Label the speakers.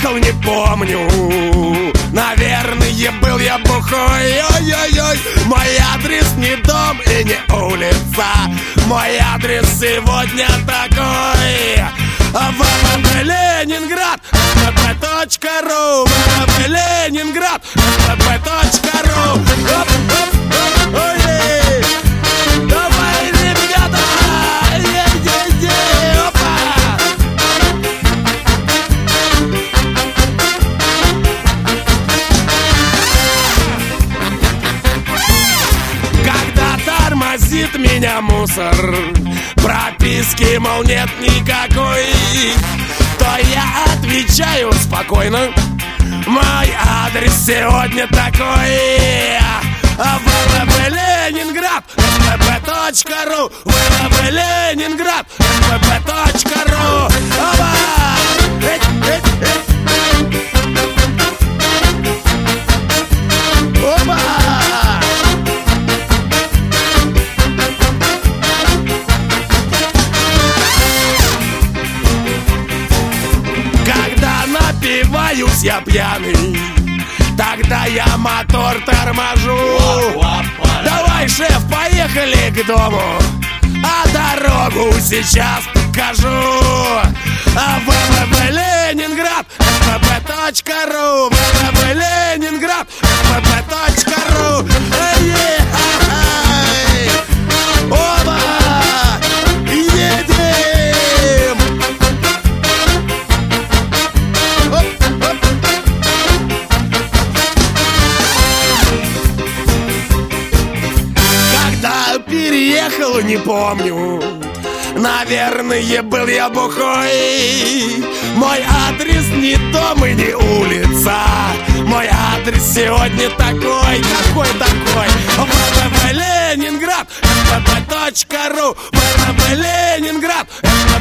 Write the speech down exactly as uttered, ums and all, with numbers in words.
Speaker 1: приехал, не помню. Наверное, был я бухой. Ой-ой-ой. Мой адрес не дом и не улица. Мой адрес сегодня такой: ВВП Ленинград, ВВП.ру, ВВП Ленинград, ВВП.ру. Ой, давай, ребята! Е-е-е, опа! Когда тормозит меня мусор, прописки, мол, нет никакой, то я отвечаю спокойно: мой адрес сегодня такой: ВВП Ленинград, ВВП.ру, ВВП Ленинград, ВВП.ру. Оба! Эть, эть, эть. Оба! Когда напиваюсь я пьяный, тогда я мотор торможу. Давай, шеф, поехали к дому, а дорогу сейчас покажу. ВВП Ленинград, ВВП.ру, ВВП Ленинград, ВВП.ру. Оба! Едем! Оп, оп. Когда переехал, не помню. Наверное, был я бухой. Мой адрес не дом и не улица. Мой адрес сегодня такой. Какой такой? ВВП Ленинград, ВВП.ру, ВВП Ленинград,